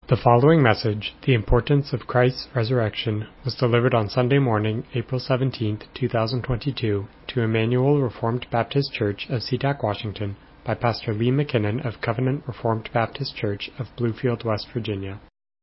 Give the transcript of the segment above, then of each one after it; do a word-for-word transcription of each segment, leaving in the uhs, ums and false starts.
The following message, The Importance of Christ's Resurrection, was delivered on Sunday morning, April seventeenth, two thousand twenty-two, to Emmanuel Reformed Baptist Church of SeaTac, Washington, by Pastor Lee McKinnon of Covenant Reformed Baptist Church of Bluefield, West Virginia.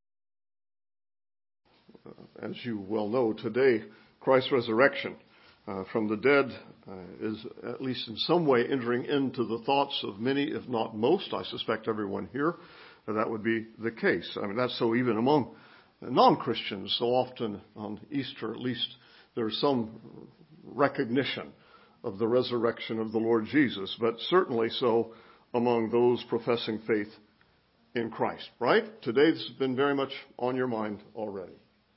As you well know, today, Christ's resurrection uh, from the dead uh, is at least in some way entering into the thoughts of many, if not most, I suspect everyone here. That would be the case. I mean, that's so even among non-Christians. So often on Easter, at least, there's some recognition of the resurrection of the Lord Jesus, but certainly so among those professing faith in Christ, right? Today's been very much on your mind already.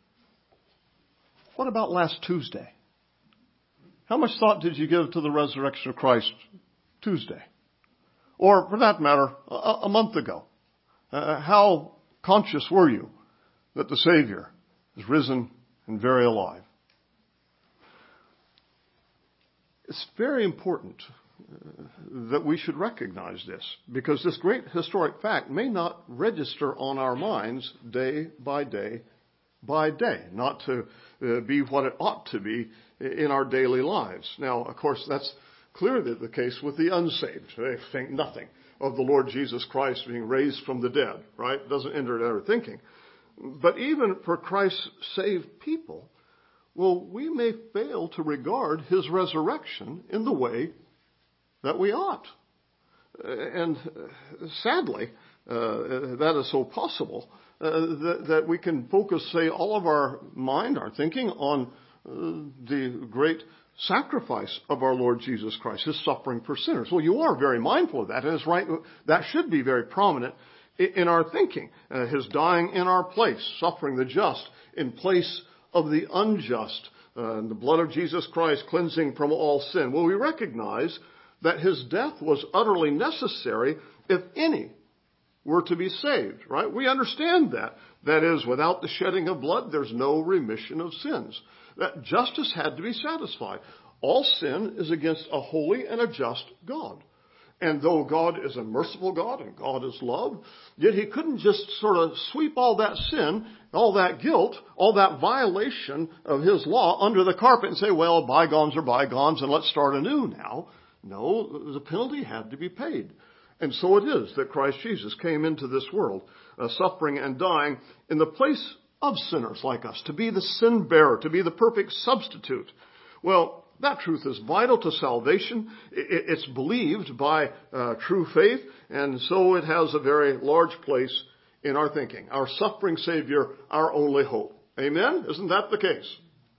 What about last Tuesday? How much thought did you give to the resurrection of Christ Tuesday? Or, for that matter, a, a month ago? Uh, how conscious were you that the Savior is risen and very alive? It's very important uh, that we should recognize this, because this great historic fact may not register on our minds day by day by day, not to uh, be what it ought to be in our daily lives. Now, of course, that's clearly the case with the unsaved. They think nothing of the Lord Jesus Christ being raised from the dead, right? It doesn't enter into our thinking. But even for Christ's saved people, well, we may fail to regard his resurrection in the way that we ought. And sadly, uh, that is so possible uh, that, that we can focus, say, all of our mind, our thinking on uh, the great sacrifice of our Lord Jesus Christ, his suffering for sinners. Well, you are very mindful of that, and it's right, that should be very prominent in our thinking. Uh, his dying in our place, suffering the just in place of the unjust, uh, and the blood of Jesus Christ cleansing from all sin. Well, we recognize that his death was utterly necessary if any were to be saved, right? We understand that. That is, without the shedding of blood, there's no remission of sins. That justice had to be satisfied. All sin is against a holy and a just God. And though God is a merciful God and God is love, yet he couldn't just sort of sweep all that sin, all that guilt, all that violation of his law under the carpet and say, well, bygones are bygones and let's start anew now. No, the penalty had to be paid. And so it is that Christ Jesus came into this world, uh, suffering and dying in the place of sinners like us, to be the sin bearer, to be the perfect substitute. Well, that truth is vital to salvation. It's believed by uh, true faith, and so it has a very large place in our thinking. Our suffering Savior, our only hope. Amen? Isn't that the case?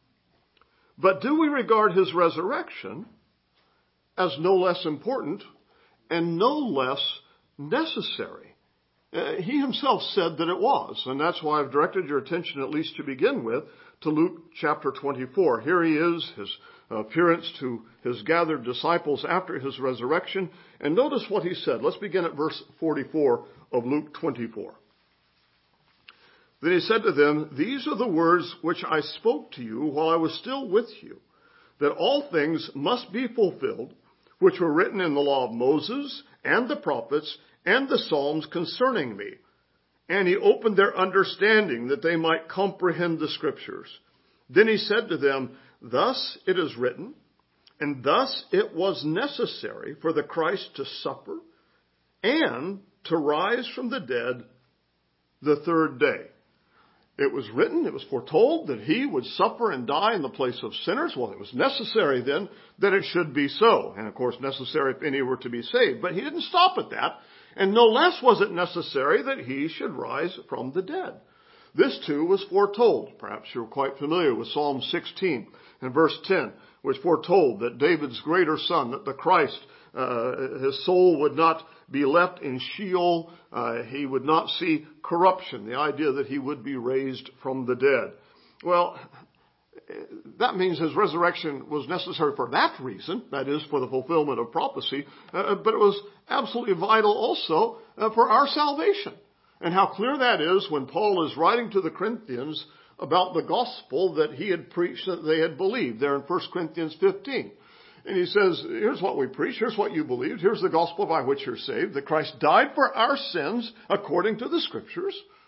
But do we regard his resurrection as no less important and no less necessary? Uh, he himself said that it was, and that's why I've directed your attention, at least to begin with, to Luke chapter twenty-four. Here he is, his appearance to his gathered disciples after his resurrection, and notice what he said. Let's begin at verse forty-four of Luke twenty-four. Then he said to them, "These are the words which I spoke to you while I was still with you, that all things must be fulfilled, which were written in the law of Moses and the prophets and the Psalms concerning me." And he opened their understanding that they might comprehend the scriptures. Then he said to them, "Thus it is written, and thus it was necessary for the Christ to suffer and to rise from the dead the third day." It was written, it was foretold that he would suffer and die in the place of sinners. Well, it was necessary then that it should be so. And of course, necessary if any were to be saved. But he didn't stop at that. And no less was it necessary that he should rise from the dead. This too was foretold. Perhaps you're quite familiar with Psalm sixteen and verse ten, which foretold that David's greater son, that the Christ, uh, his soul would not be left in Sheol. Uh, he would not see corruption. The idea that he would be raised from the dead. Well, that means his resurrection was necessary for that reason, that is, for the fulfillment of prophecy, uh, but it was absolutely vital also uh, for our salvation. And how clear that is when Paul is writing to the Corinthians about the gospel that he had preached, that they had believed, there in First Corinthians fifteen. And he says, here's what we preach, here's what you believed, here's the gospel by which you're saved, that Christ died for our sins according to the scriptures,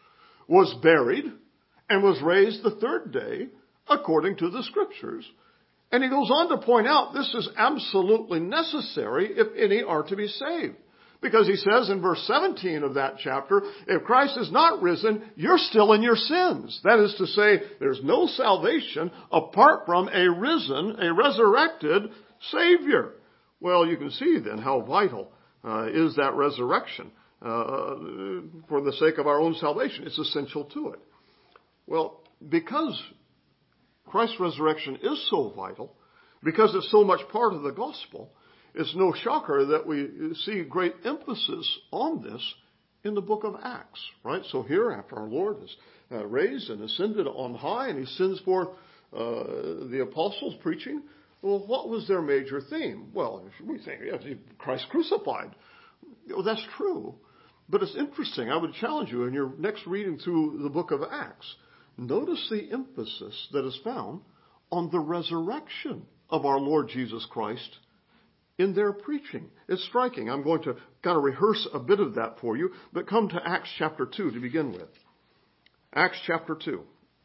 was buried, and was raised the third day, according to the Scriptures. And he goes on to point out this is absolutely necessary if any are to be saved. Because he says in verse seventeen of that chapter, if Christ is not risen, you're still in your sins. That is to say, there's no salvation apart from a risen, a resurrected Savior. Well, you can see then how vital uh, is that resurrection uh, for the sake of our own salvation. It's essential to it. Well, because Christ's resurrection is so vital, because it's so much part of the gospel, it's no shocker that we see great emphasis on this in the book of Acts, right? So here, after our Lord is uh, raised and ascended on high, and he sends forth uh, the apostles preaching, well, what was their major theme? Well, we think, yeah, Christ crucified. Well, that's true. But it's interesting. I would challenge you in your next reading through the book of Acts, notice the emphasis that is found on the resurrection of our Lord Jesus Christ in their preaching. It's striking. I'm going to kind of rehearse a bit of that for you, but come to Acts chapter two to begin with. Acts chapter two.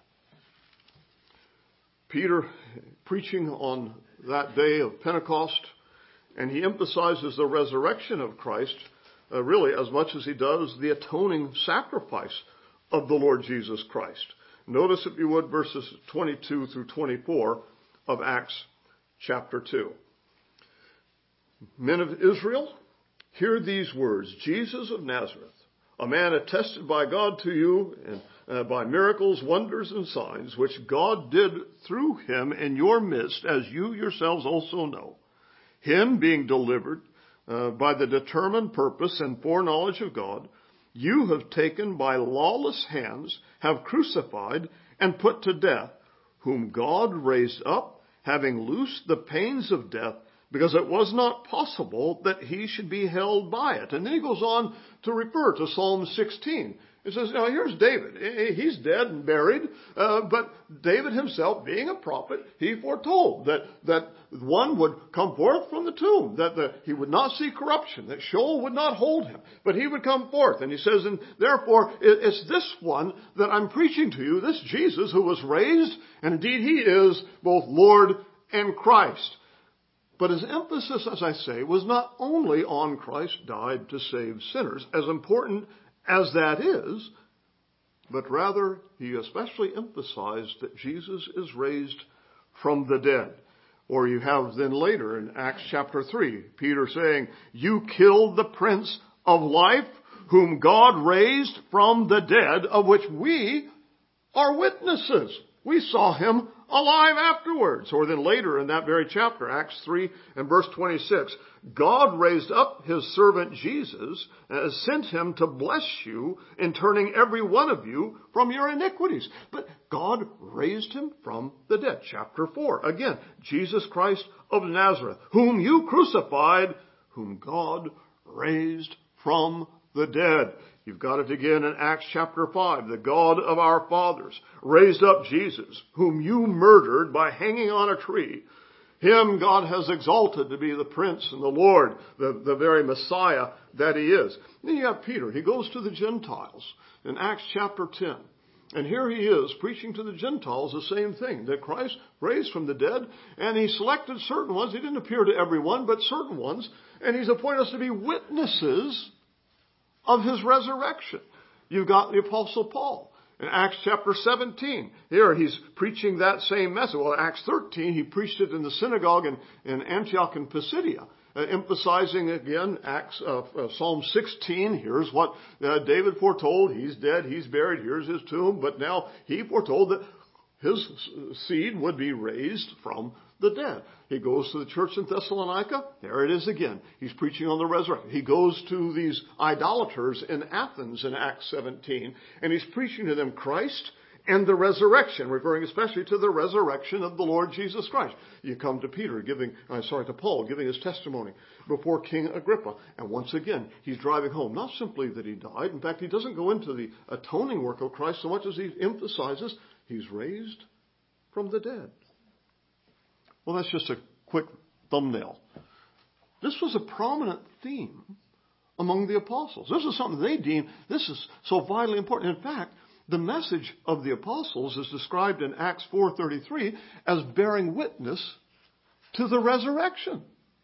Peter preaching on that day of Pentecost, and he emphasizes the resurrection of Christ uh, really as much as he does the atoning sacrifice of the Lord Jesus Christ. Notice, if you would, verses twenty-two through twenty-four of Acts chapter two. Men of Israel, hear these words. Jesus of Nazareth, a man attested by God to you and uh, by miracles, wonders, and signs, which God did through him in your midst, as you yourselves also know. Him being delivered uh, by the determined purpose and foreknowledge of God, you have taken by lawless hands, have crucified and put to death, whom God raised up, having loosed the pains of death, because it was not possible that he should be held by it. And then he goes on to refer to Psalm sixteen. He says, now here's David. He's dead and buried, uh, but David himself, being a prophet, he foretold that, that one would come forth from the tomb, that the, he would not see corruption, that Sheol would not hold him, but he would come forth. And he says, and therefore it's this one that I'm preaching to you, this Jesus who was raised, and indeed he is both Lord and Christ. But his emphasis, as I say, was not only on Christ died to save sinners, as important as that is, but rather he especially emphasized that Jesus is raised from the dead. Or you have then later in Acts chapter three, Peter saying, you killed the Prince of Life, whom God raised from the dead, of which we are witnesses. We saw him alive afterwards. Or then later in that very chapter, Acts three and verse twenty-six, God raised up his servant Jesus, and sent him to bless you in turning every one of you from your iniquities. But God raised him from the dead. Chapter four, again, Jesus Christ of Nazareth, whom you crucified, whom God raised from the dead. You've got it again in Acts chapter five. The God of our fathers raised up Jesus, whom you murdered by hanging on a tree. Him God has exalted to be the Prince and the Lord, the, the very Messiah that he is. Then you have Peter. He goes to the Gentiles in Acts chapter ten. And here he is preaching to the Gentiles the same thing, that Christ raised from the dead, and he selected certain ones. He didn't appear to everyone, but certain ones. And he's appointed us to be witnesses of his resurrection. You've got the Apostle Paul in Acts chapter seventeen. Here he's preaching that same message. Well, in Acts thirteen, he preached it in the synagogue in, in Antioch and Pisidia, uh, emphasizing again Acts, uh, uh, Psalm sixteen. Here's what uh, David foretold. He's dead, he's buried, here's his tomb. But now he foretold that his seed would be raised from the dead. He goes to the church in Thessalonica. There it is again. He's preaching on the resurrection. He goes to these idolaters in Athens in Acts seventeen, and he's preaching to them Christ and the resurrection, referring especially to the resurrection of the Lord Jesus Christ. You come to Peter giving, uh, sorry, to Paul giving his testimony before King Agrippa. And once again, he's driving home, not simply that he died. In fact, he doesn't go into the atoning work of Christ so much as he emphasizes he's raised from the dead. Well, that's just a quick thumbnail. This was a prominent theme among the apostles. This is something they deemed, this is so vitally important. In fact, The message of the apostles is described in Acts four thirty-three as bearing witness to the resurrection.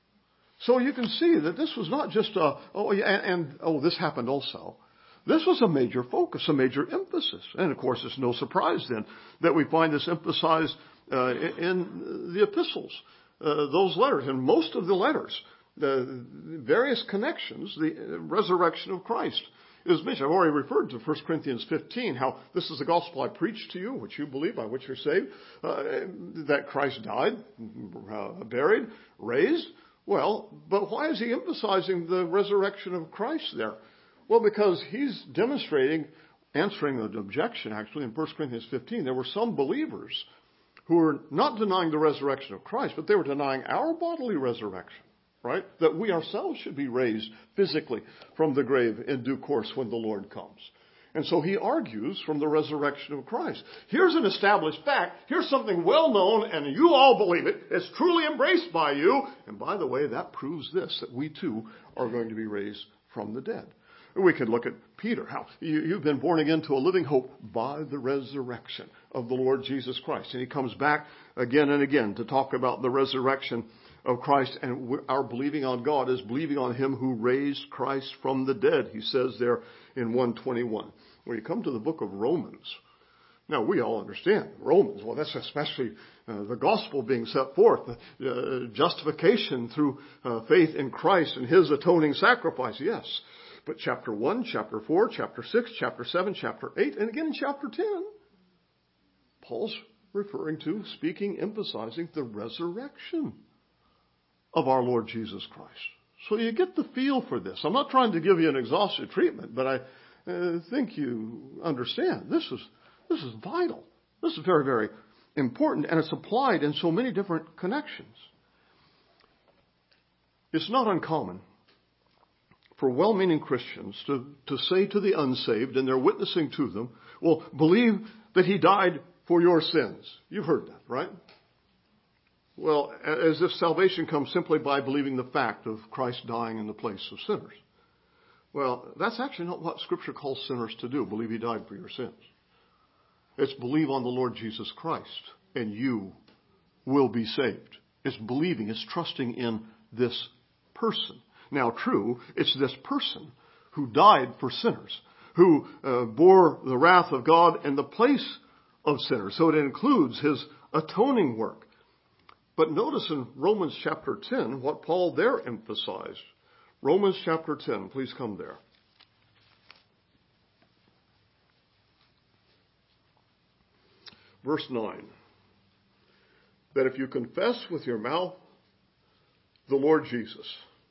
So you can see that this was not just a, oh, yeah, and, and oh, this happened also. This was a major focus, a major emphasis. And of course, it's no surprise then that we find this emphasized uh, in the epistles, uh, those letters, and most of the letters, the various connections, the resurrection of Christ is mentioned. I've already referred to First Corinthians fifteen, how this is the gospel I preach to you, which you believe, by which you're saved, uh, that Christ died, uh, buried, raised. Well, but why is he emphasizing the resurrection of Christ there? Well, because he's demonstrating, answering an objection actually in First Corinthians fifteen. There were some believers who were not denying the resurrection of Christ, but they were denying our bodily resurrection, right? That we ourselves should be raised physically from the grave in due course when the Lord comes. And so he argues from the resurrection of Christ. Here's an established fact. Here's something well known, and you all believe it. It's truly embraced by you. And by the way, that proves this, that we too are going to be raised from the dead. We could look at Peter. How you, you've been born again to a living hope by the resurrection of the Lord Jesus Christ. And he comes back again and again to talk about the resurrection of Christ. And our believing on God is believing on him who raised Christ from the dead, he says there in one twenty-one. When you come to the book of Romans, now we all understand Romans. Well, that's especially uh, the gospel being set forth, uh, justification through uh, faith in Christ and his atoning sacrifice, yes. But chapter one, chapter four, chapter six, chapter seven, chapter eight, and again in chapter ten, Paul's referring to, speaking, emphasizing the resurrection of our Lord Jesus Christ. So you get the feel for this. I'm not trying to give you an exhaustive treatment, but I uh, think you understand. This is, this is vital. This is very, very important, and it's applied in so many different connections. It's not uncommon for well-meaning Christians to, to say to the unsaved, and they're witnessing to them, well, believe that he died for your sins. You've heard that, right? Well, as if salvation comes simply by believing the fact of Christ dying in the place of sinners. Well, that's actually not what Scripture calls sinners to do, believe he died for your sins. It's believe on the Lord Jesus Christ, and you will be saved. It's believing, it's trusting in this person. Now, true, it's this person who died for sinners, who uh, bore the wrath of God in the place of sinners. So it includes his atoning work. But notice in Romans chapter ten what Paul there emphasized. Romans chapter ten, please come there. Verse nine. That if you confess with your mouth the Lord Jesus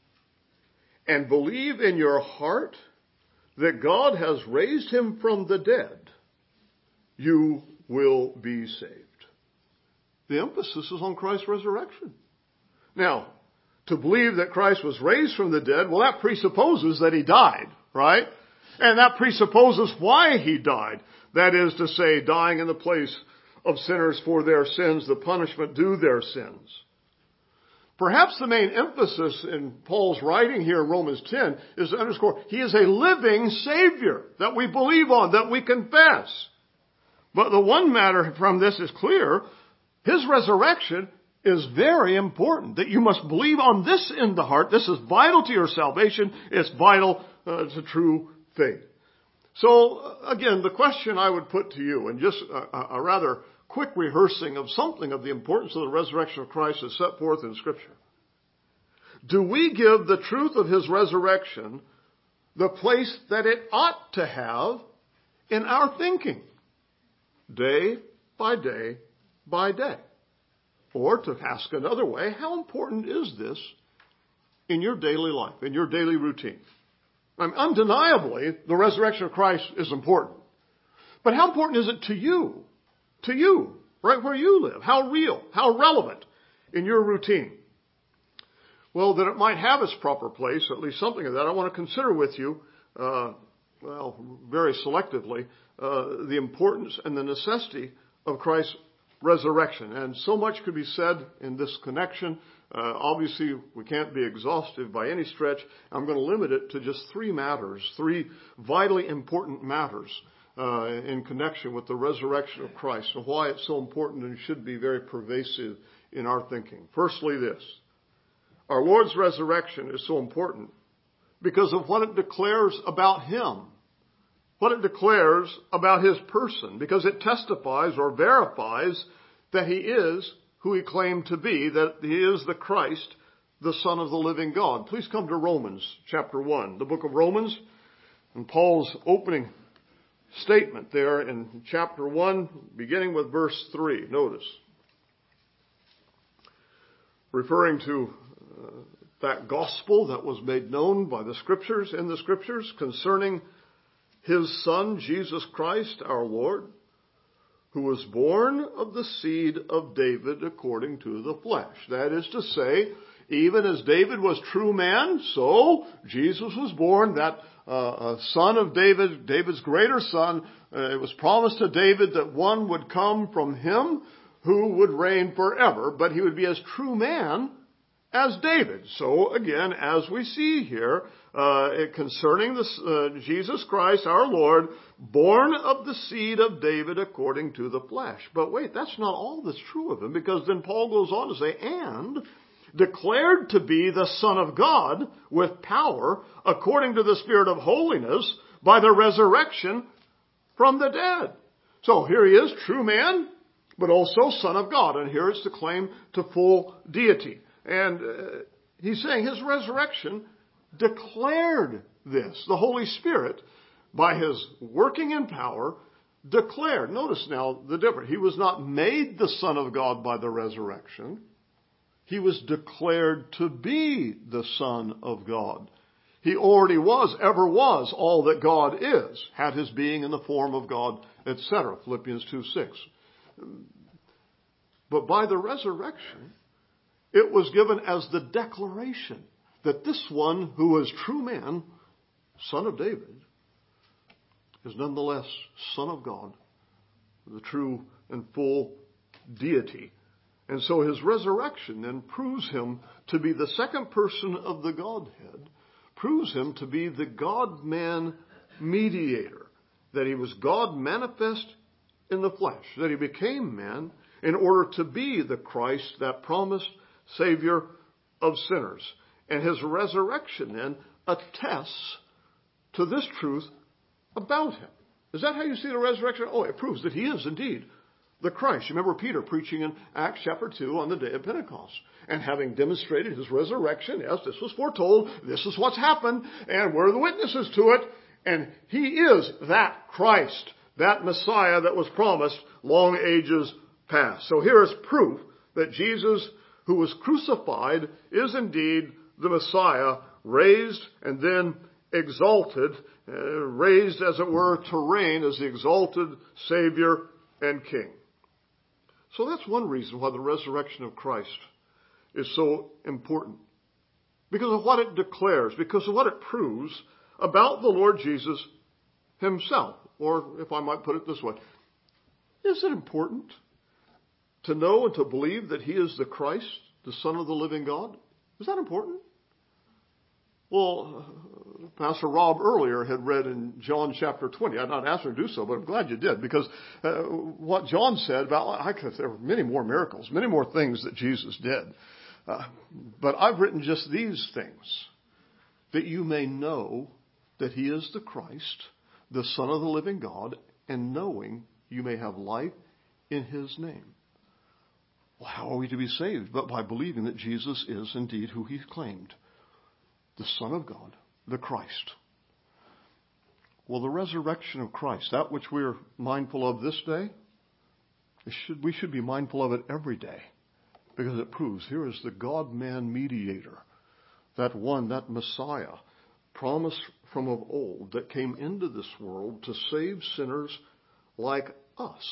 and believe in your heart that God has raised him from the dead, you will be saved. The emphasis is on Christ's resurrection. Now, to believe that Christ was raised from the dead, well, that presupposes that he died, right? And that presupposes why he died. That is to say, dying in the place of sinners for their sins, the punishment due their sins. Perhaps the main emphasis in Paul's writing here in Romans ten is to underscore he is a living Savior that we believe on, that we confess. But the one matter from this is clear. His resurrection is very important, that you must believe on this in the heart. This is vital to your salvation. It's vital uh, to true faith. So, again, the question I would put to you, and just a, a rather quick rehearsing of something of the importance of the resurrection of Christ is set forth in Scripture. Do we give the truth of his resurrection the place that it ought to have in our thinking, day by day by day? Or to ask another way, how important is this in your daily life, in your daily routine? I mean, undeniably, the resurrection of Christ is important. But how important is it to you? To you, right where you live? How real, how relevant in your routine? Well, that it might have its proper place, at least something of that, I want to consider with you, uh, well, very selectively, uh, the importance and the necessity of Christ's resurrection. And so much could be said in this connection. Uh, obviously, we can't be exhaustive by any stretch. I'm going to limit it to just three matters, three vitally important matters uh, in connection with the resurrection of Christ and why it's so important and should be very pervasive in our thinking. Firstly, this. Our Lord's resurrection is so important because of what it declares about Him. What it declares about His person, because it testifies or verifies that He is who He claimed to be, that He is the Christ, the Son of the living God. Please come to Romans chapter one, the book of Romans, and Paul's opening statement there in chapter one, beginning with verse three. Notice, referring to uh, that gospel that was made known by the Scriptures, in the Scriptures, concerning His Son, Jesus Christ, our Lord, who was born of the seed of David according to the flesh. That is to say, even as David was true man, so Jesus was born, that uh, son of David, David's greater son. Uh, it was promised to David that one would come from him who would reign forever, but he would be as true man as David. So again, as we see here, uh, concerning this, uh, Jesus Christ, our Lord, born of the seed of David according to the flesh. But wait, that's not all that's true of him, because then Paul goes on to say, and declared to be the Son of God with power according to the Spirit of holiness by the resurrection from the dead. So here he is, true man, but also Son of God. And here it's the claim to full deity. And uh, he's saying his resurrection declared this. The Holy Spirit, by His working in power, declared. Notice now the difference. He was not made the Son of God by the resurrection. He was declared to be the Son of God. He already was, ever was, all that God is, had His being in the form of God, et cetera. Philippians two six. But by the resurrection, it was given as the declaration that this one who is true man, Son of David, is nonetheless Son of God, the true and full deity. And so his resurrection then proves him to be the second person of the Godhead, proves him to be the God-man mediator, that he was God manifest in the flesh, that he became man in order to be the Christ, that promised Savior of sinners. And his resurrection then attests to this truth about him. Is that how you see the resurrection? Oh, it proves that he is indeed the Christ. You remember Peter preaching in Acts chapter two on the day of Pentecost. And having demonstrated his resurrection, yes, this was foretold, this is what's happened, and we're the witnesses to it. And he is that Christ, that Messiah that was promised long ages past. So here is proof that Jesus, who was crucified, is indeed the Messiah, raised and then exalted, uh, raised as it were to reign as the exalted Savior and King. So that's one reason why the resurrection of Christ is so important. Because of what it declares, because of what it proves about the Lord Jesus himself. Or if I might put it this way, is it important to know and to believe that he is the Christ, the Son of the living God? Is that important? Well, Pastor Rob earlier had read in John chapter twenty. I'd not asked her to do so, but I'm glad you did, because uh, what John said about, I could, there were many more miracles, many more things that Jesus did. Uh, but I've written just these things, that you may know that he is the Christ, the Son of the living God, and knowing you may have life in his name. Well, how are we to be saved? But by believing that Jesus is indeed who he claimed, the Son of God, the Christ. Well, the resurrection of Christ, that which we're mindful of this day, it should, we should be mindful of it every day, because it proves here is the God-man mediator, that one, that Messiah, promised from of old, that came into this world to save sinners like us.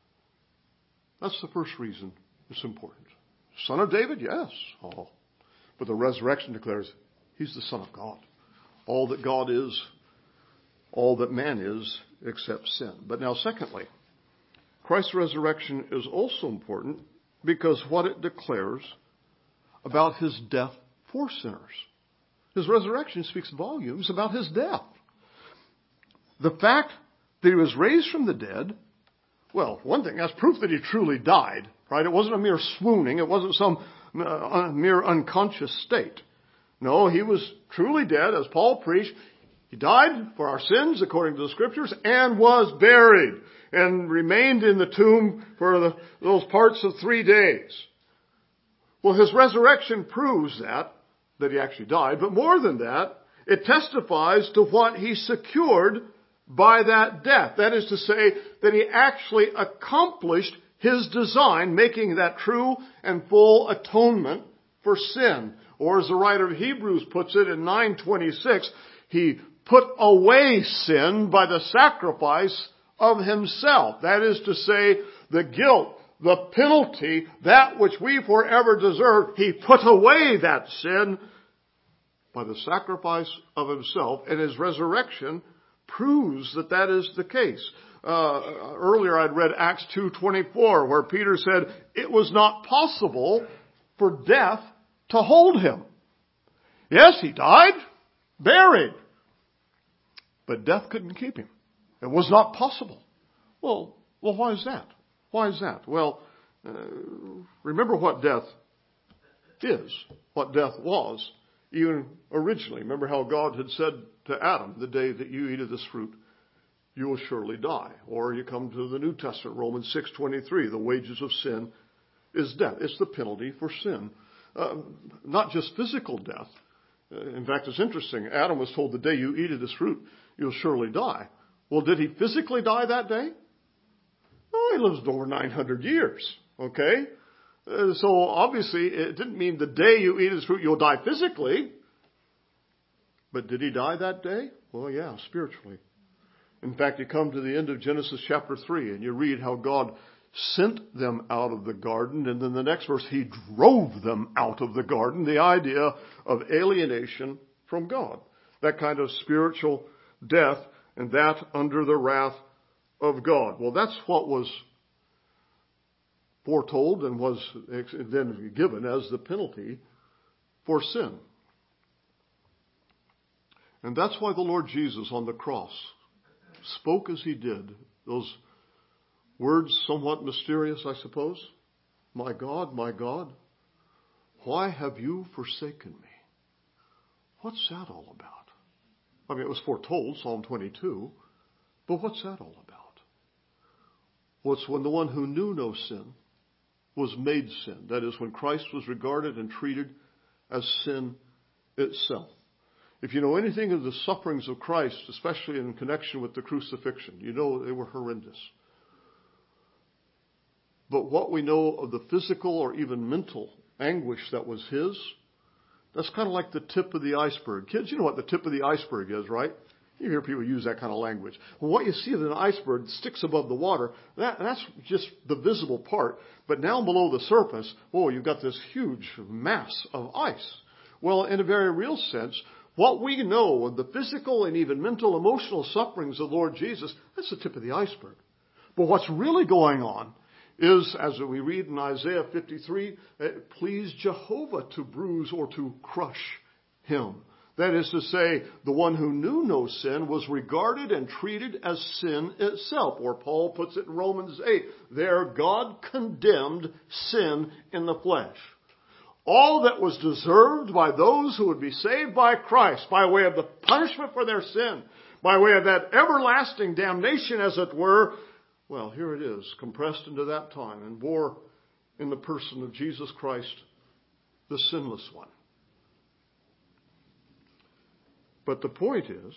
That's the first reason it's important. Son of David, yes. Oh. But the resurrection declares he's the Son of God. All that God is, all that man is, except sin. But now secondly, Christ's resurrection is also important because what it declares about his death for sinners. His resurrection speaks volumes about his death. The fact that he was raised from the dead, well, one thing, that's proof that he truly died, right? It wasn't a mere swooning. It wasn't some uh, mere unconscious state. No, he was truly dead, as Paul preached. He died for our sins, according to the Scriptures, and was buried, and remained in the tomb for the, those parts of three days. Well, his resurrection proves that, that he actually died, but more than that, it testifies to what he secured by that death. That is to say, that he actually accomplished his design, making that true and full atonement for sin. Or as the writer of Hebrews puts it in nine twenty-six, he put away sin by the sacrifice of himself. That is to say, the guilt, the penalty, that which we forever deserve, he put away that sin by the sacrifice of himself, and his resurrection proves that that is the case. Uh, earlier I'd read Acts two twenty-four, where Peter said, it was not possible for death to hold him. Yes, he died, buried, but death couldn't keep him. It was not possible. Well, well, why is that? Why is that? Well, uh, remember what death is, what death was, even originally. Remember how God had said to Adam, the day that you eat of this fruit, you will surely die. Or you come to the New Testament, Romans six twenty-three, the wages of sin is death. It's the penalty for sin. Uh, not just physical death. Uh, in fact, it's interesting. Adam was told the day you eat of this fruit, you'll surely die. Well, did he physically die that day? No, he lived over nine hundred years. Okay? Uh, so obviously it didn't mean the day you eat of this fruit, you'll die physically. But did he die that day? Well, yeah, spiritually. In fact, you come to the end of Genesis chapter three and you read how God sent them out of the garden, and then the next verse, he drove them out of the garden. The idea of alienation from God. That kind of spiritual death, and that under the wrath of God. Well, that's what was foretold and was then given as the penalty for sin. And that's why the Lord Jesus on the cross spoke as he did. Those words somewhat mysterious, I suppose. My God, my God, why have you forsaken me? What's that all about? I mean, it was foretold, Psalm twenty-two, but what's that all about? Well, it's when the one who knew no sin was made sin. That is, when Christ was regarded and treated as sin itself. If you know anything of the sufferings of Christ, especially in connection with the crucifixion, you know they were horrendous. But what we know of the physical or even mental anguish that was his, that's kind of like the tip of the iceberg. Kids, you know what the tip of the iceberg is, right? You hear people use that kind of language. Well, what you see in an iceberg that sticks above the water, that, that's just the visible part. But down below the surface, oh, you've got this huge mass of ice. Well, in a very real sense, what we know of the physical and even mental, emotional sufferings of the Lord Jesus, that's the tip of the iceberg. But what's really going on is, as we read in Isaiah fifty-three, it pleased Jehovah to bruise or to crush him. That is to say, the one who knew no sin was regarded and treated as sin itself. Or Paul puts it in Romans eight, there God condemned sin in the flesh. All that was deserved by those who would be saved by Christ, by way of the punishment for their sin, by way of that everlasting damnation, as it were, well, here it is, compressed into that time and bore in the person of Jesus Christ, the sinless one. But the point is,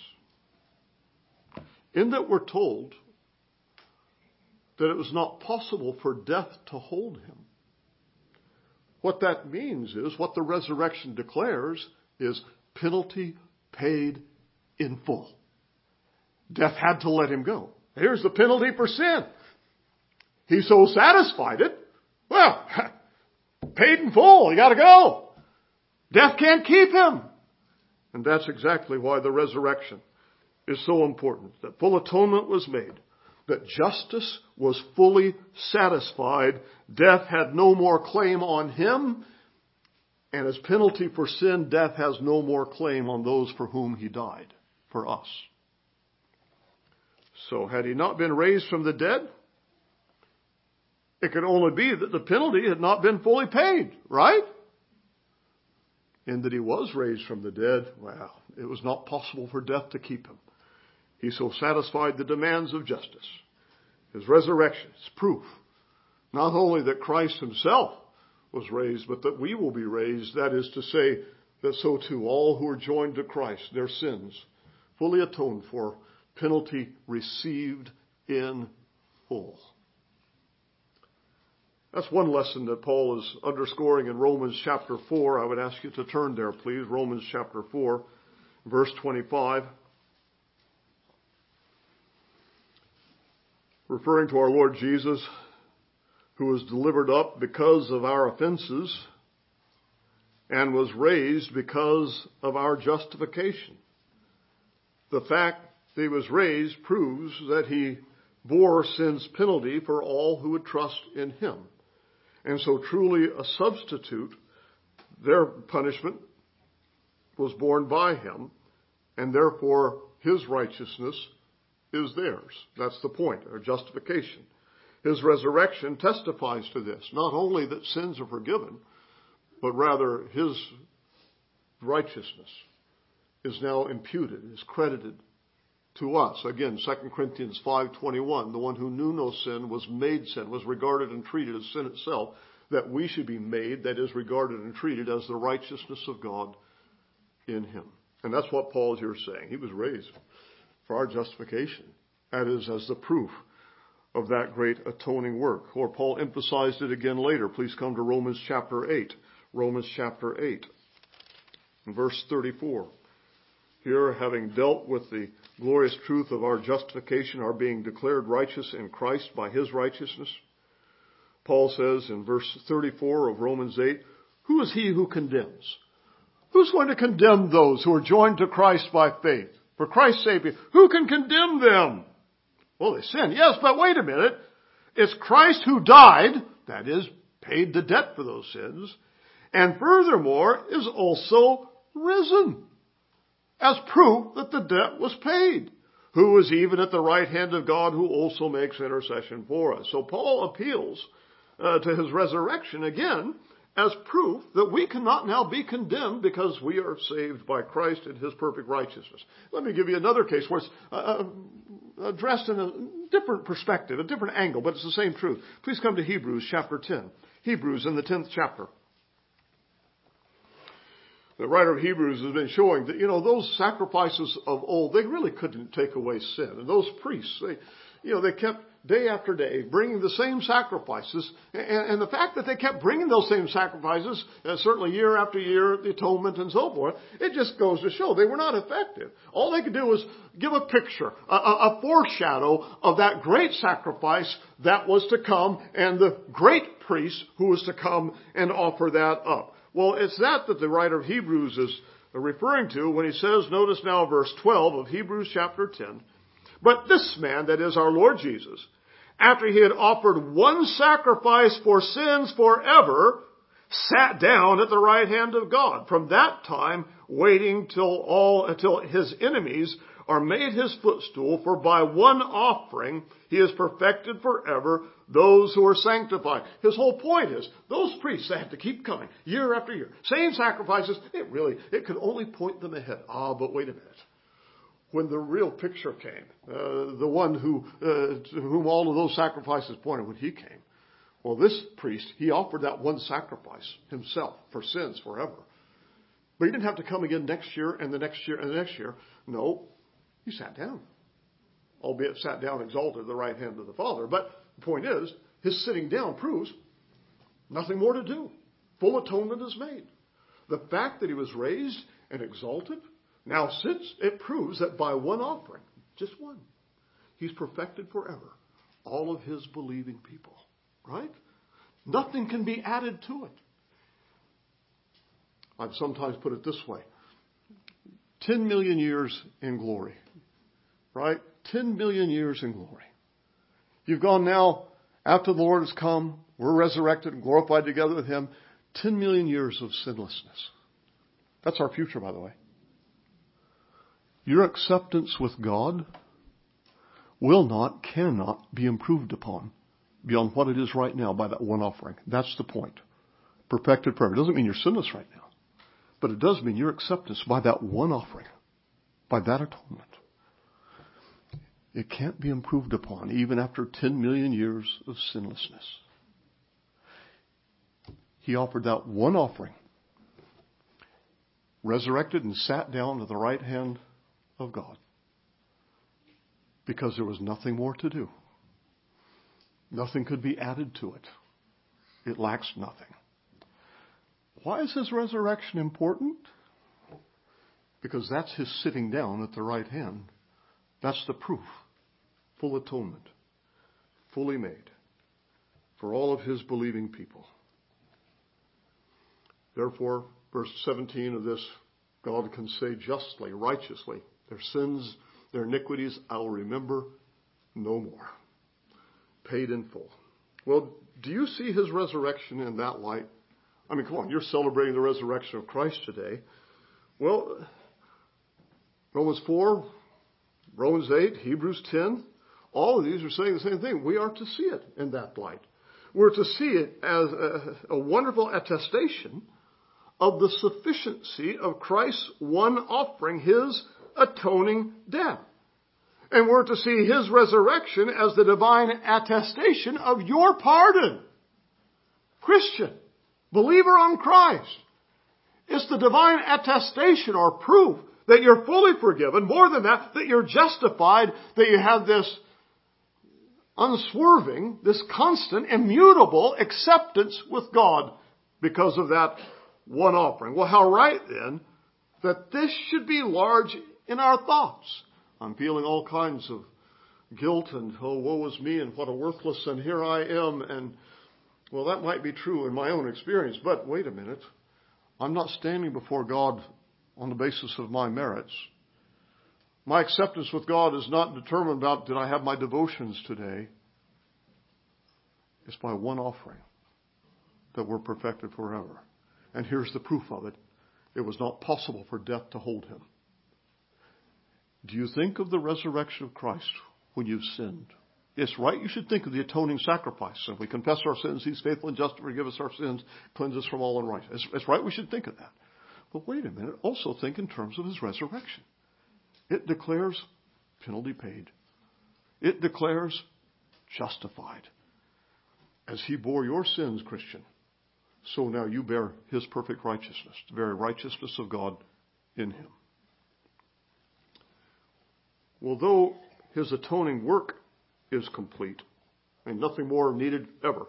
in that we're told that it was not possible for death to hold him, what that means is, what the resurrection declares is penalty paid in full. Death had to let him go. Here's the penalty for sin. He so satisfied it. Well, paid in full. You got to go. Death can't keep him. And that's exactly why the resurrection is so important. That full atonement was made. That justice was fully satisfied. Death had no more claim on him. And as penalty for sin, death has no more claim on those for whom he died, for us. So had he not been raised from the dead, it could only be that the penalty had not been fully paid, right? In that he was raised from the dead, well, it was not possible for death to keep him. He so satisfied the demands of justice. His resurrection is proof not only that Christ himself was raised, but that we will be raised. That is to say, that so too all who are joined to Christ, their sins, fully atoned for, penalty received in full. That's one lesson that Paul is underscoring in Romans chapter four. I would ask you to turn there, please. Romans chapter four, verse twenty-five. Referring to our Lord Jesus, who was delivered up because of our offenses and was raised because of our justification. The fact that he was raised proves that he bore sin's penalty for all who would trust in him. And so truly a substitute, their punishment was borne by him, and therefore his righteousness is theirs. That's the point, our justification. His resurrection testifies to this. Not only that sins are forgiven, but rather his righteousness is now imputed, is credited to us. Again, Second Corinthians five twenty-one, the one who knew no sin was made sin, was regarded and treated as sin itself, that we should be made, that is regarded and treated as the righteousness of God in him. And that's what Paul is here saying. He was raised for our justification. That is as the proof of that great atoning work. Or Paul emphasized it again later. Please come to Romans chapter eight. Romans chapter eight, verse thirty-four. Here, having dealt with the glorious truth of our justification, our being declared righteous in Christ by his righteousness, Paul says in verse thirty-four of Romans eight, who is he who condemns? Who's going to condemn those who are joined to Christ by faith? For Christ's sake, who can condemn them? Well, they sin, yes, but wait a minute. It's Christ who died, that is, paid the debt for those sins, and furthermore is also risen, as proof that the debt was paid, who is even at the right hand of God, who also makes intercession for us. So Paul appeals uh, to his resurrection again as proof that we cannot now be condemned because we are saved by Christ in his perfect righteousness. Let me give you another case where it's uh, addressed in a different perspective, a different angle, but it's the same truth. Please come to Hebrews chapter ten. Hebrews in the tenth chapter. The writer of Hebrews has been showing that, you know, those sacrifices of old, they really couldn't take away sin. And those priests, they, you know, they kept day after day bringing the same sacrifices. And, and the fact that they kept bringing those same sacrifices, uh, certainly year after year, the atonement and so forth, it just goes to show they were not effective. All they could do was give a picture, a, a, a foreshadow of that great sacrifice that was to come and the great priest who was to come and offer that up. Well, it's that that the writer of Hebrews is referring to when he says, notice now verse twelve of Hebrews chapter ten, but this man, that is our Lord Jesus, after he had offered one sacrifice for sins forever, sat down at the right hand of God. From that time, waiting till all, until his enemies are made his footstool, for by one offering he has perfected forever those who are sanctified. His whole point is, those priests, they have to keep coming year after year. Same sacrifices, it really, it could only point them ahead. Ah, but wait a minute. When the real picture came, uh, the one who, uh, to whom all of those sacrifices pointed, when he came, well, this priest, he offered that one sacrifice himself for sins forever. But he didn't have to come again next year and the next year and the next year. No, he sat down. Albeit sat down exalted at the right hand of the Father. But the point is, his sitting down proves nothing more to do. Full atonement is made. The fact that he was raised and exalted now sits, it proves that by one offering, just one, he's perfected forever all of his believing people. Right? Nothing can be added to it. I've sometimes put it this way. Ten million years in glory. Right? Ten million years in glory. You've gone now, after the Lord has come, we're resurrected and glorified together with him. Ten million years of sinlessness. That's our future, by the way. Your acceptance with God will not, cannot be improved upon beyond what it is right now by that one offering. That's the point. Perfected prayer. It doesn't mean you're sinless right now, but it does mean your acceptance by that one offering, by that atonement. It can't be improved upon even after ten million years of sinlessness. He offered that one offering, resurrected and sat down at the right hand of God, because there was nothing more to do. Nothing could be added to it. It lacks nothing. Why is his resurrection important? Because that's his sitting down at the right hand. That's the proof. Full atonement. Fully made. For all of his believing people. Therefore, verse seventeen of this, God can say justly, righteously, their sins, their iniquities, I'll remember no more. Paid in full. Well, do you see his resurrection in that light? I mean, come on, you're celebrating the resurrection of Christ today. Well, Romans four, Romans eight, Hebrews ten, all of these are saying the same thing. We are to see it in that light. We're to see it as a, a wonderful attestation of the sufficiency of Christ's one offering, his atoning death. And we're to see his resurrection as the divine attestation of your pardon. Christian, believer on Christ. It's the divine attestation or proof that you're fully forgiven. More than that, that you're justified, that you have this unswerving, this constant, immutable acceptance with God because of that one offering. Well, how right then that this should be large in our thoughts. I'm feeling all kinds of guilt and, oh, woe is me and what a worthless and here I am. And, well, that might be true in my own experience. But wait a minute. I'm not standing before God on the basis of my merits. My acceptance with God is not determined about did I have my devotions today. It's by one offering that we're perfected forever. And here's the proof of it. It was not possible for death to hold him. Do you think of the resurrection of Christ when you've sinned? It's right you should think of the atoning sacrifice. If we confess our sins, he's faithful and just to forgive us our sins, cleanse us from all unrighteousness. It's, it's right we should think of that. But wait a minute. Also think in terms of his resurrection. It declares penalty paid. It declares justified. As he bore your sins, Christian, so now you bear his perfect righteousness, the very righteousness of God in him. Well, though his atoning work is complete, and nothing more needed ever,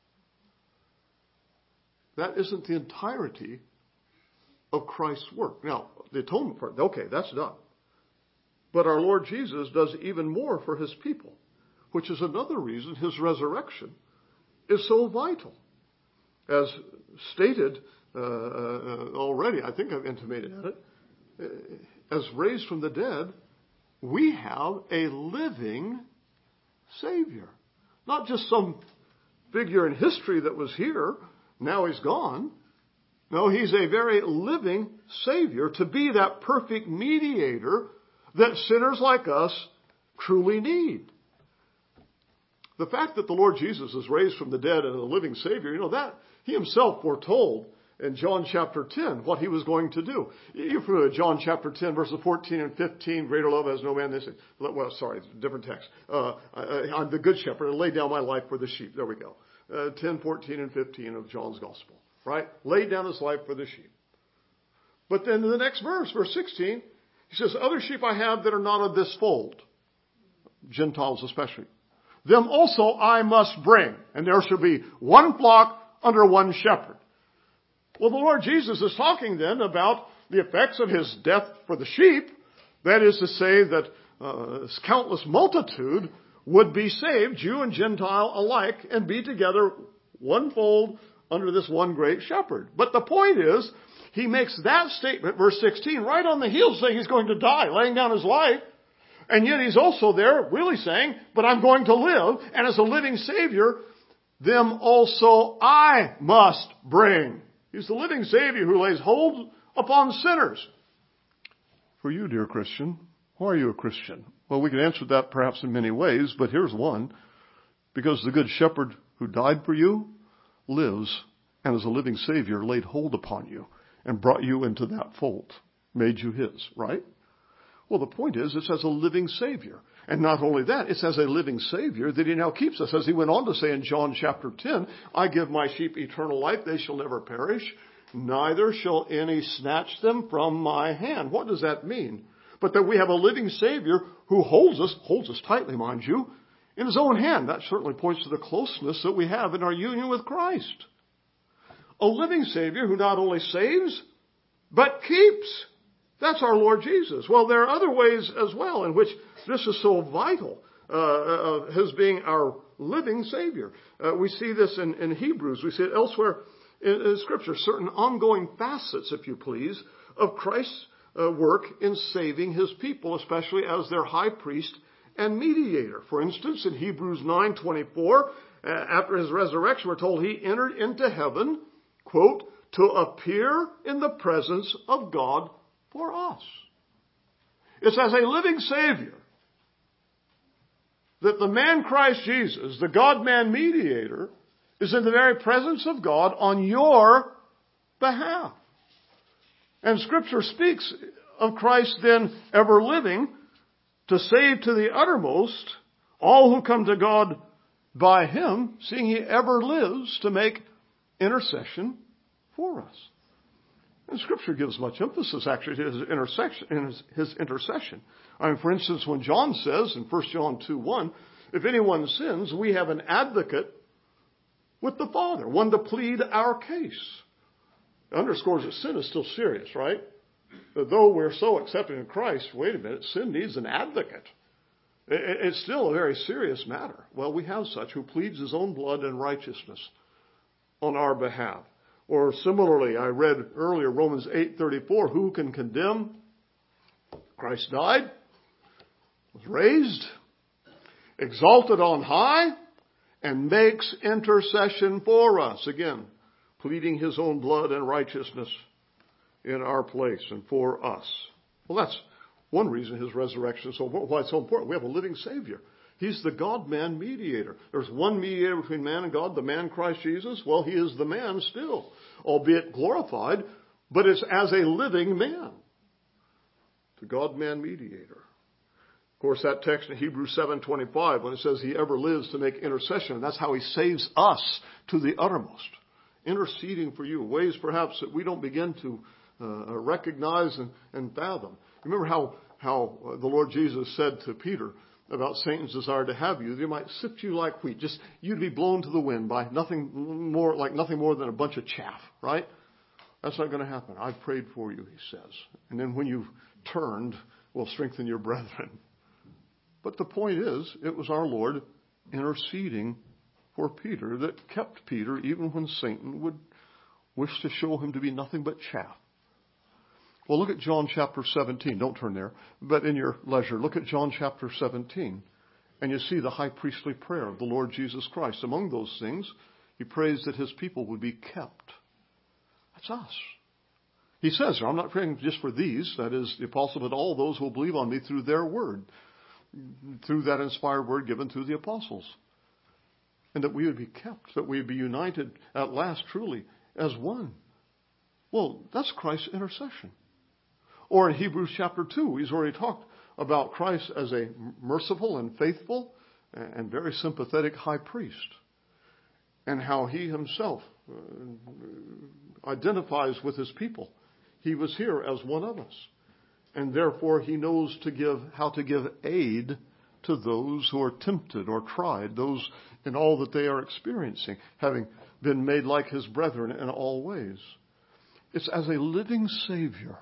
that isn't the entirety of Christ's work. Now, the atonement part, okay, that's done. But our Lord Jesus does even more for his people, which is another reason his resurrection is so vital. As stated uh, uh, already, I think I've intimated at it, as raised from the dead, we have a living Savior. Not just some figure in history that was here, now he's gone. No, he's a very living Savior to be that perfect mediator that sinners like us truly need. The fact that the Lord Jesus is raised from the dead and a living Savior, you know, that he himself foretold in John chapter ten what he was going to do. You're familiar with John chapter ten, verses fourteen and fifteen. Greater love has no man than this. Well, sorry, different text. Uh, I, I'm the good shepherd and laid down my life for the sheep. There we go. Uh, ten, fourteen, and fifteen of John's gospel. Right? Laid down his life for the sheep. But then in the next verse, verse sixteen, he says, other sheep I have that are not of this fold. Gentiles especially. Them also I must bring. And there shall be one flock under one shepherd. Well, the Lord Jesus is talking then about the effects of his death for the sheep. That is to say that uh, this countless multitude would be saved, Jew and Gentile alike, and be together one fold under this one great shepherd. But the point is, he makes that statement, verse sixteen, right on the heels saying he's going to die, laying down his life. And yet he's also there really saying, but I'm going to live, and as a living Savior, them also I must bring. He's the living Savior who lays hold upon sinners. For you, dear Christian, Why are you a Christian? Well, we could answer that perhaps in many ways, but here's one. Because the Good Shepherd who died for you lives, and as a living Savior laid hold upon you and brought you into that fold, made you His, right? Well, the point is, it's as a living Savior. And not only that, it's as a living Savior that He now keeps us. As He went on to say in John chapter ten, I give my sheep eternal life, they shall never perish, neither shall any snatch them from my hand. What does that mean? But that we have a living Savior who holds us, holds us tightly, mind you, in His own hand. That certainly points to the closeness that we have in our union with Christ. A living Savior who not only saves, but keeps. That's our Lord Jesus. Well, there are other ways as well in which this is so vital, uh, uh, His being our living Savior. Uh, we see this in, in Hebrews. We see it elsewhere in, in Scripture. Certain ongoing facets, if you please, of Christ's uh, work in saving His people, especially as their high priest and mediator. For instance, in Hebrews nine twenty-four, uh, after His resurrection, we're told He entered into heaven, quote, to appear in the presence of God for us. It's as a living Savior that the man Christ Jesus, the God-man mediator, is in the very presence of God on your behalf. And Scripture speaks of Christ then ever living to save to the uttermost all who come to God by Him, seeing He ever lives to make intercession for us. And Scripture gives much emphasis, actually, to his intercession. His, his intercession. I mean, for instance, when John says in First John two one, if anyone sins, we have an advocate with the Father, one to plead our case. It underscores that sin is still serious, right? That though we're so accepting of Christ, wait a minute, sin needs an advocate. It, it's still a very serious matter. Well, we have such who pleads His own blood and righteousness on our behalf. Or similarly, I read earlier Romans eight thirty-four, who can condemn? Christ died, was raised, exalted on high, and makes intercession for us. Again, pleading His own blood and righteousness in our place and for us. Well, that's one reason His resurrection is so important. Why it's so important. We have a living Savior. He's the God-man mediator. There's one mediator between man and God, the man Christ Jesus. Well, He is the man still, albeit glorified, but it's as a living man. The God-man mediator. Of course, that text in Hebrews seven twenty-five, when it says He ever lives to make intercession, that's how He saves us to the uttermost. Interceding for you, ways perhaps that we don't begin to uh, recognize and, and fathom. Remember how, how the Lord Jesus said to Peter, about Satan's desire to have you, they might sift you like wheat. Just you'd be blown to the wind by nothing more, like nothing more than a bunch of chaff, right? That's not going to happen. I've prayed for you, He says. And then when you've turned, we'll strengthen your brethren. But the point is, it was our Lord interceding for Peter that kept Peter even when Satan would wish to show him to be nothing but chaff. Well, look at John chapter seventeen. Don't turn there. But in your leisure, look at John chapter seventeen. And you see the high priestly prayer of the Lord Jesus Christ. Among those things, He prays that His people would be kept. That's us. He says, I'm not praying just for these, that is the apostle, but all those who will believe on me through their word, through that inspired word given through the apostles. And that we would be kept, that we would be united at last truly as one. Well, that's Christ's intercession. Or in Hebrews chapter two, he's already talked about Christ as a merciful and faithful and very sympathetic high priest. And how He Himself identifies with His people. He was here as one of us. And therefore He knows to give how to give aid to those who are tempted or tried, those in all that they are experiencing, having been made like His brethren in all ways. It's as a living Savior.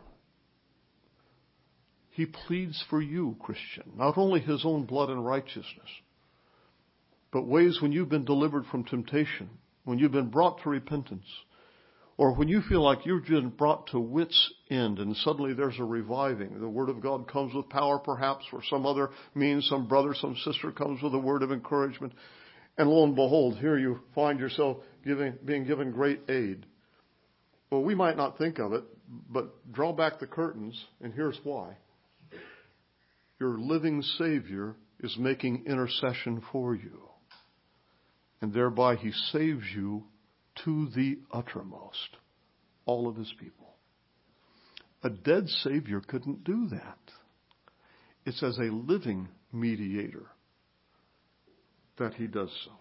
He pleads for you, Christian, not only His own blood and righteousness, but ways when you've been delivered from temptation, when you've been brought to repentance, or when you feel like you've been brought to wit's end and suddenly there's a reviving. The Word of God comes with power perhaps, or some other means, some brother, some sister comes with a word of encouragement. And lo and behold, here you find yourself giving, being given great aid. Well, we might not think of it, but draw back the curtains, and here's why. your living Savior is making intercession for you. And thereby he saves you to the uttermost, all of his people. A dead Savior couldn't do that. It's as a living mediator that he does so.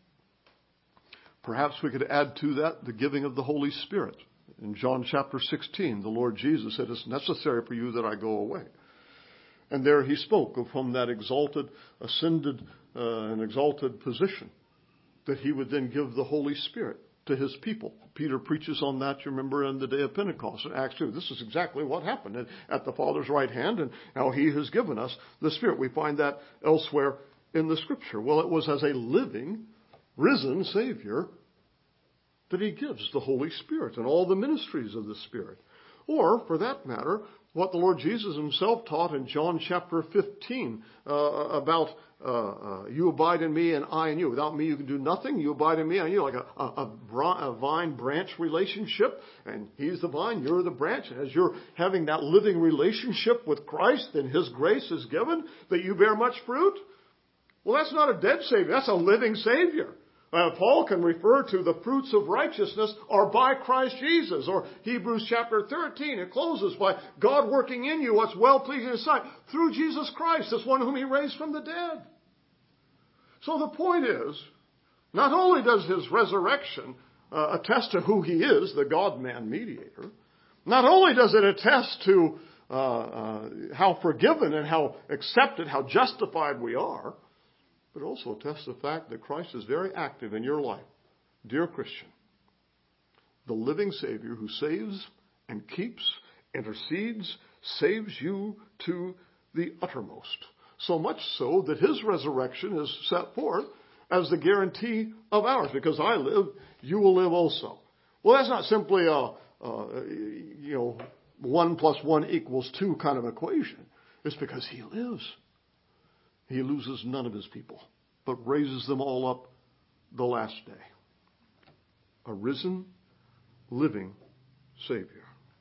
Perhaps we could add to that the giving of the Holy Spirit. In John chapter sixteen, the Lord Jesus said, it's necessary for you that I go away. And there he spoke of from that exalted, ascended, uh, and exalted position, that he would then give the Holy Spirit to his people. Peter preaches on that, you remember, in the day of Pentecost in Acts two. This is exactly what happened at the Father's right hand, and how he has given us the Spirit. We find that elsewhere in the Scripture. Well, it was as a living, risen Savior that he gives the Holy Spirit and all the ministries of the Spirit. Or, for that matter, what the Lord Jesus himself taught in John chapter fifteen uh, about uh, uh, you abide in me and I in you. Without me you can do nothing. You abide in me and you, like a, a, a vine-branch relationship. And he's the vine, you're the branch. And as you're having that living relationship with Christ, then his grace is given that you bear much fruit. Well, that's not a dead Savior. That's a living Savior. Uh, Paul can refer to the fruits of righteousness are by Christ Jesus. Or Hebrews chapter thirteen, it closes by God working in you what's well-pleasing in his sight through Jesus Christ, this one whom he raised from the dead. So the point is, not only does his resurrection uh, attest to who he is, the God-man mediator, not only does it attest to uh, uh, how forgiven and how accepted, how justified we are, but also attests the fact that Christ is very active in your life. Dear Christian, the living Savior who saves and keeps, intercedes, saves you to the uttermost. So much so that his resurrection is set forth as the guarantee of ours. Because I live, you will live also. Well, that's not simply a, a you know, one plus one equals two kind of equation. It's because he lives. He loses none of his people, but raises them all up the last day. A risen, living Savior.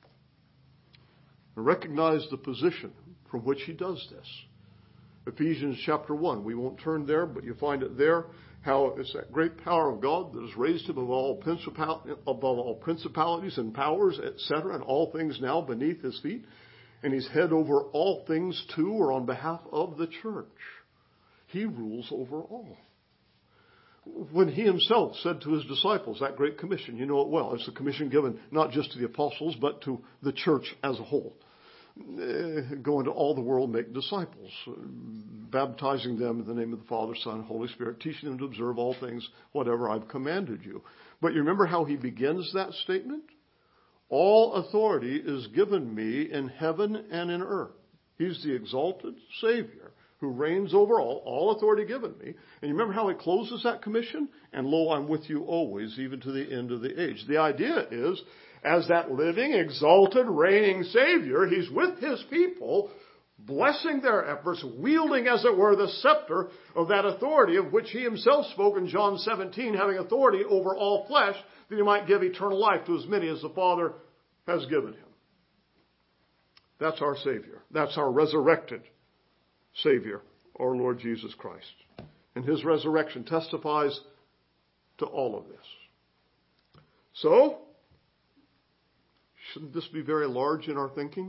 And recognize the position from which he does this. Ephesians chapter one, we won't turn there, but you find it there, how it's that great power of God that has raised him above all, principal, above all principalities and powers, et cetera, and all things now beneath his feet. And he's head over all things to or on behalf of the church. He rules over all. When he himself said to his disciples, that great commission, you know it well, it's the commission given not just to the apostles, but to the church as a whole. Go into all the world, make disciples, baptizing them in the name of the Father, Son, and Holy Spirit, teaching them to observe all things, whatever I've commanded you. But you remember how he begins that statement? All authority is given me in heaven and in earth. He's the exalted Savior who reigns over all, all authority given me. And you remember how he closes that commission? And lo, I'm with you always, even to the end of the age. The idea is, as that living, exalted, reigning Savior, he's with his people, blessing their efforts, wielding, as it were, the scepter of that authority of which he himself spoke in John seventeen, having authority over all flesh, that he might give eternal life to as many as the Father has given him. That's our Savior. That's our resurrected Savior, our Lord Jesus Christ. And his resurrection testifies to all of this. So, shouldn't this be very large in our thinking?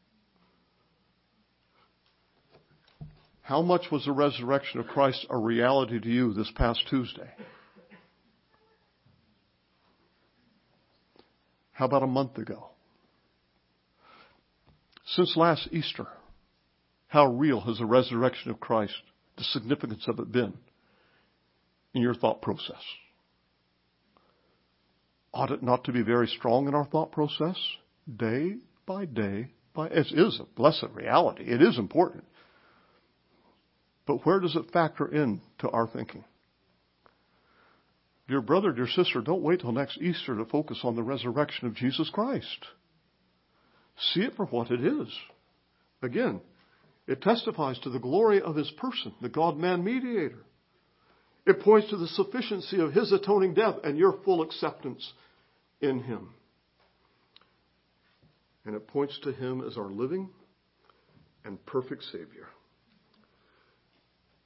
How much was the resurrection of Christ a reality to you this past Tuesday? How about a month ago? Since last Easter, how real has the resurrection of Christ, the significance of it been in your thought process? Ought it not to be very strong in our thought process? Day by day, by it is a blessed reality. It is important. But where does it factor in to our thinking? Dear brother, dear sister, don't wait till next Easter to focus on the resurrection of Jesus Christ. See it for what it is. Again, it testifies to the glory of his person, the God-man mediator. It points to the sufficiency of his atoning death and your full acceptance in him. And it points to him as our living and perfect Savior.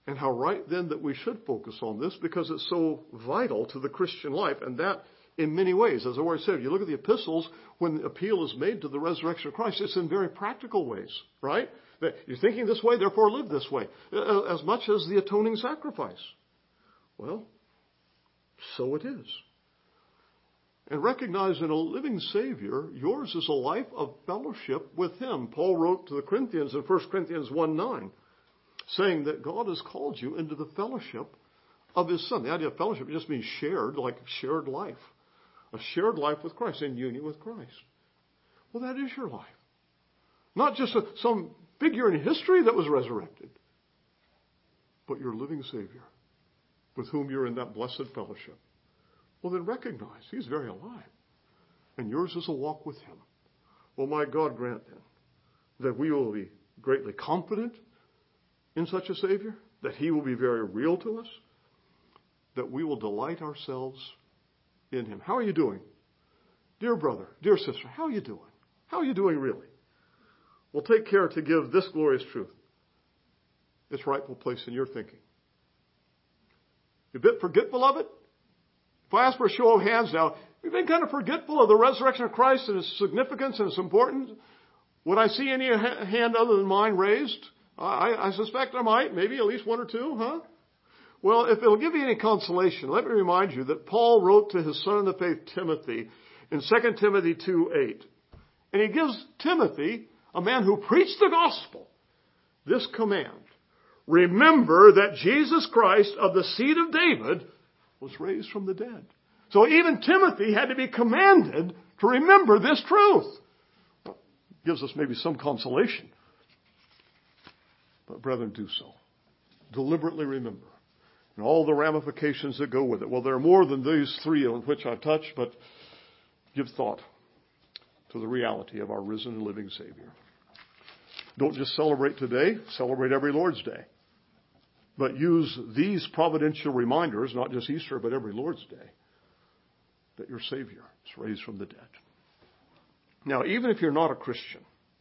And how right then that we should focus on this, because it's so vital to the Christian life, and that in many ways. As I already said, if you look at the epistles, when the appeal is made to the resurrection of Christ, it's in very practical ways, right? That you're thinking this way, therefore live this way, as much as the atoning sacrifice. Well, so it is. And recognize in a living Savior, yours is a life of fellowship with Him. Paul wrote to the Corinthians in First Corinthians one nine, saying that God has called you into the fellowship of His Son. The idea of fellowship just means shared, like shared life. A shared life with Christ, in union with Christ. Well, that is your life. Not just a, some figure in history that was resurrected, but your living Savior, with whom you're in that blessed fellowship. Well, then recognize He's very alive. And yours is a walk with Him. Well, my God grant then that we will be greatly confident in such a Savior, that He will be very real to us, that we will delight ourselves in Him. How are you doing? Dear brother, dear sister, how are you doing? How are you doing really? Well, take care to give this glorious truth its rightful place in your thinking. You a bit forgetful of it? If I ask for a show of hands now, you've been kind of forgetful of the resurrection of Christ and its significance and its importance. Would I see any hand other than mine raised? I, I suspect I might. Maybe at least one or two, huh? Well, if it'll give you any consolation, let me remind you that Paul wrote to his son in the faith, Timothy, in Second Timothy two eight. And he gives Timothy, a man who preached the gospel, this command. Remember that Jesus Christ of the seed of David was raised from the dead. So even Timothy had to be commanded to remember this truth. Well, gives us maybe some consolation. But brethren, do so. Deliberately remember. And all the ramifications that go with it. Well, there are more than these three on which I've touched, but give thought to the reality of our risen and living Savior. Don't just celebrate today, celebrate every Lord's Day. But use these providential reminders, not just Easter, but every Lord's Day, that your Savior is raised from the dead. Now, even if you're not a Christian,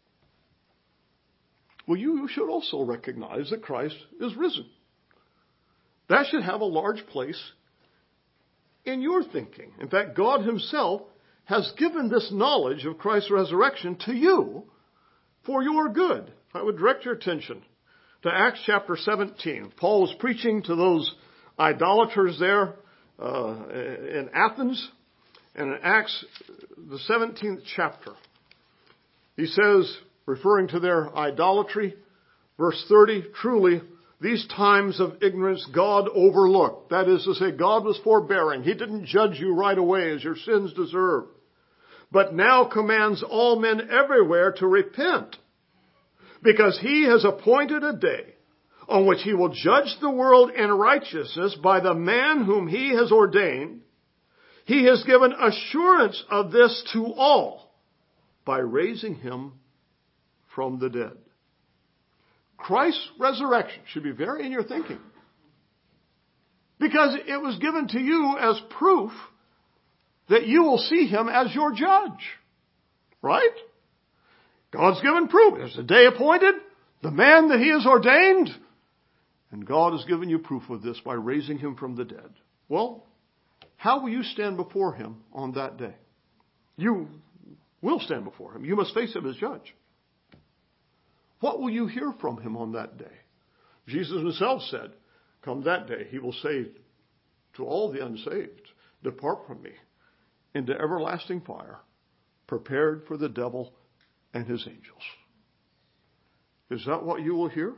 well, you should also recognize that Christ is risen. That should have a large place in your thinking. In fact, God Himself has given this knowledge of Christ's resurrection to you for your good. I would direct your attention to Acts chapter seventeen. Paul was preaching to those idolaters there uh, in Athens. And in Acts, the seventeenth chapter, he says, referring to their idolatry, verse thirty, truly, these times of ignorance God overlooked. That is to say, God was forbearing. He didn't judge you right away as your sins deserve. But now commands all men everywhere to repent, because He has appointed a day on which He will judge the world in righteousness by the man whom He has ordained. He has given assurance of this to all by raising Him from the dead. Christ's resurrection should be very in your thinking, because it was given to you as proof that you will see Him as your judge. Right? God's given proof. There's a day appointed, the man that He has ordained, and God has given you proof of this by raising Him from the dead. Well, how will you stand before Him on that day? You will stand before Him. You must face Him as judge. What will you hear from Him on that day? Jesus Himself said, come that day, He will say to all the unsaved, depart from me into everlasting fire, prepared for the devil and his angels. Is that what you will hear?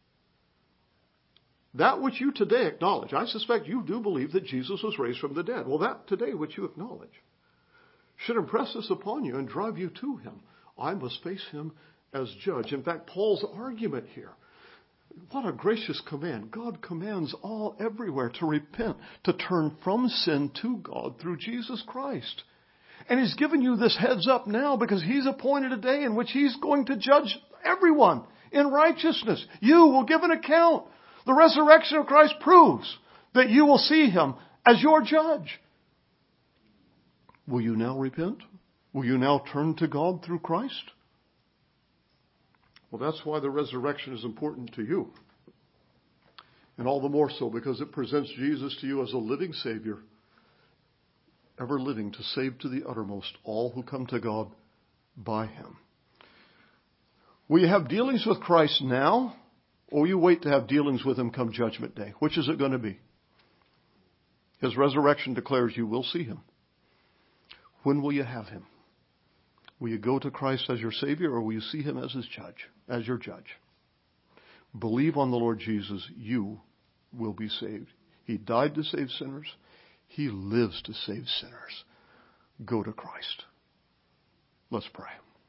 That which you today acknowledge, I suspect you do believe that Jesus was raised from the dead. Well, that today which you acknowledge should impress this upon you and drive you to Him. I must face Him as judge. In fact, Paul's argument here, what a gracious command. God commands all everywhere to repent, to turn from sin to God through Jesus Christ. And He's given you this heads up now because He's appointed a day in which He's going to judge everyone in righteousness. You will give an account. The resurrection of Christ proves that you will see Him as your judge. Will you now repent? Will you now turn to God through Christ? Well, that's why the resurrection is important to you. And all the more so because it presents Jesus to you as a living Savior, ever living to save to the uttermost all who come to God by Him. Will you have dealings with Christ now, or will you wait to have dealings with Him come Judgment Day? Which is it going to be? His resurrection declares you will see Him. When will you have Him? Will you go to Christ as your Savior, or will you see Him as His judge, as your judge? Believe on the Lord Jesus, you will be saved. He died to save sinners. He lives to save sinners. Go to Christ. Let's pray.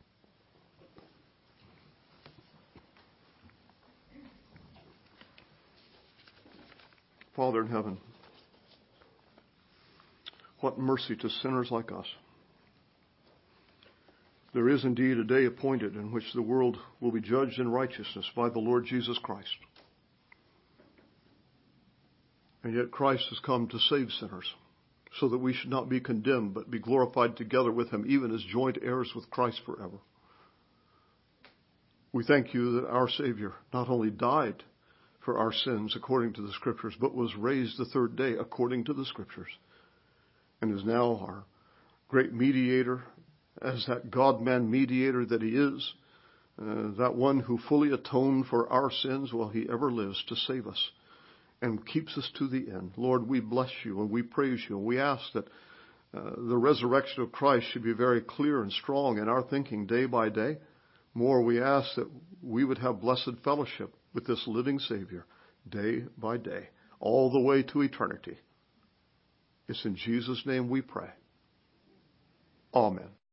Father in heaven, what mercy to sinners like us. There is indeed a day appointed in which the world will be judged in righteousness by the Lord Jesus Christ. And yet Christ has come to save sinners, so that we should not be condemned, but be glorified together with Him, even as joint heirs with Christ forever. We thank you that our Savior not only died for our sins according to the Scriptures, but was raised the third day according to the Scriptures, and is now our great mediator, as that God-man mediator that He is, uh, that one who fully atoned for our sins while He ever lives to save us and keeps us to the end. Lord, we bless you and we praise you, and we ask that uh, the resurrection of Christ should be very clear and strong in our thinking day by day. More, we ask that we would have blessed fellowship with this living Savior day by day, all the way to eternity. It's in Jesus' name we pray. Amen.